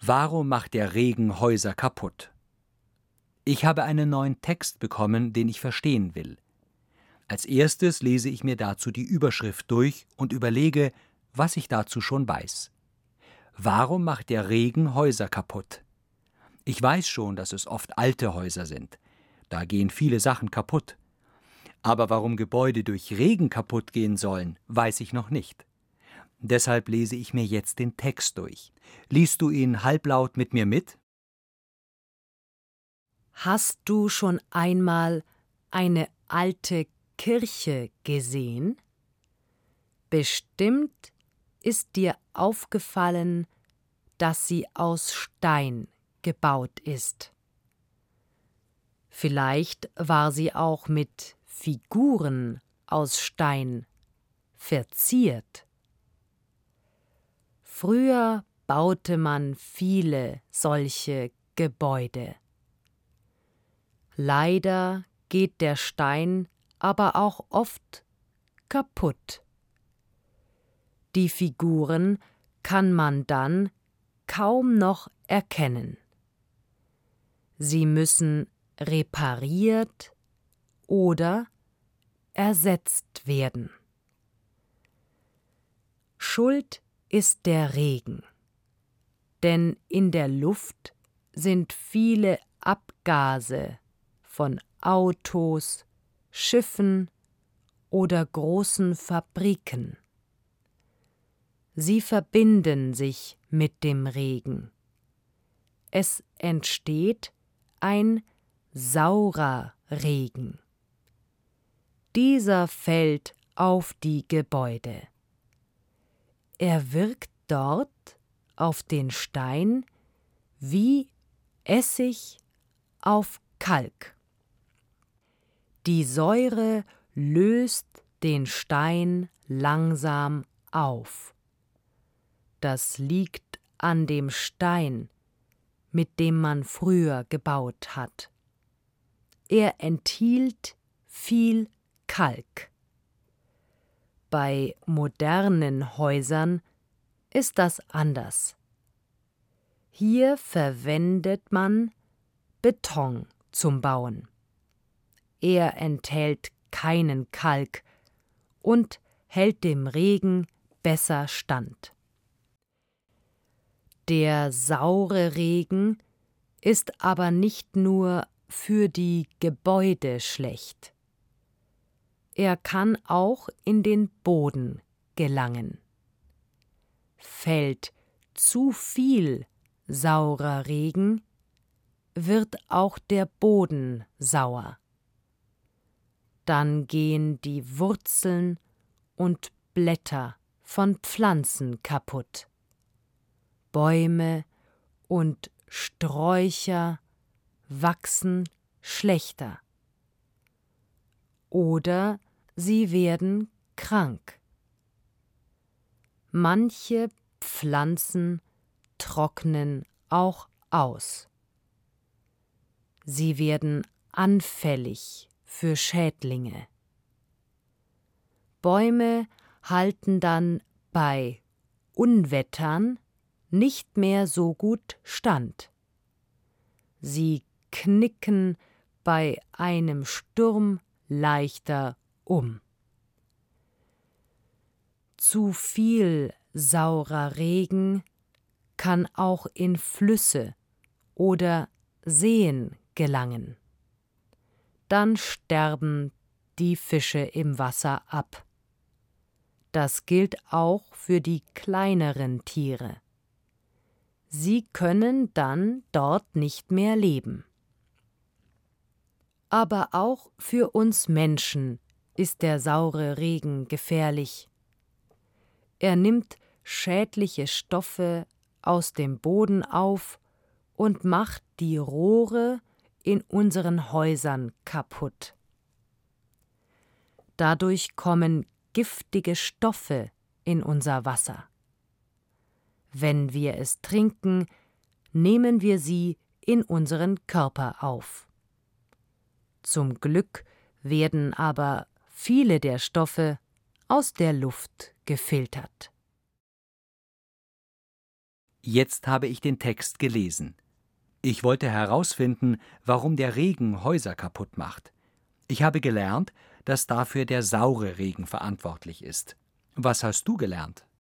Warum macht der Regen Häuser kaputt? Ich habe einen neuen Text bekommen, den ich verstehen will. Als erstes lese ich mir dazu die Überschrift durch und überlege, was ich dazu schon weiß. Warum macht der Regen Häuser kaputt? Ich weiß schon, dass es oft alte Häuser sind. Da gehen viele Sachen kaputt. Aber warum Gebäude durch Regen kaputt gehen sollen, weiß ich noch nicht. Deshalb lese ich mir jetzt den Text durch. Liest du ihn halblaut mit mir mit? Hast du schon einmal eine alte Kirche gesehen? Bestimmt ist dir aufgefallen, dass sie aus Stein gebaut ist. Vielleicht war sie auch mit Figuren aus Stein verziert. Früher baute man viele solche Gebäude. Leider geht der Stein aber auch oft kaputt. Die Figuren kann man dann kaum noch erkennen. Sie müssen repariert oder ersetzt werden. Schuld ist der Regen, denn in der Luft sind viele Abgase von Autos, Schiffen oder großen Fabriken. Sie verbinden sich mit dem Regen. Es entsteht ein saurer Regen. Dieser fällt auf die Gebäude. Er wirkt dort auf den Stein wie Essig auf Kalk. Die Säure löst den Stein langsam auf. Das liegt an dem Stein, mit dem man früher gebaut hat. Er enthielt viel Kalk. Bei modernen Häusern ist das anders. Hier verwendet man Beton zum Bauen. Er enthält keinen Kalk und hält dem Regen besser stand. Der saure Regen ist aber nicht nur für die Gebäude schlecht. Er kann auch in den Boden gelangen. Fällt zu viel saurer Regen, wird auch der Boden sauer. Dann gehen die Wurzeln und Blätter von Pflanzen kaputt. Bäume und Sträucher wachsen schlechter. Oder sie werden krank. Manche Pflanzen trocknen auch aus. Sie werden anfällig für Schädlinge. Bäume halten dann bei Unwettern nicht mehr so gut stand. Sie knicken bei einem Sturm leichter um. Zu viel saurer Regen kann auch in Flüsse oder Seen gelangen. Dann sterben die Fische im Wasser ab. Das gilt auch für die kleineren Tiere. Sie können dann dort nicht mehr leben. Aber auch für uns Menschen ist der saure Regen gefährlich. Er nimmt schädliche Stoffe aus dem Boden auf und macht die Rohre in unseren Häusern kaputt. Dadurch kommen giftige Stoffe in unser Wasser. Wenn wir es trinken, nehmen wir sie in unseren Körper auf. Zum Glück werden aber viele der Stoffe aus der Luft gefiltert. Jetzt habe ich den Text gelesen. Ich wollte herausfinden, warum der Regen Häuser kaputt macht. Ich habe gelernt, dass dafür der saure Regen verantwortlich ist. Was hast du gelernt?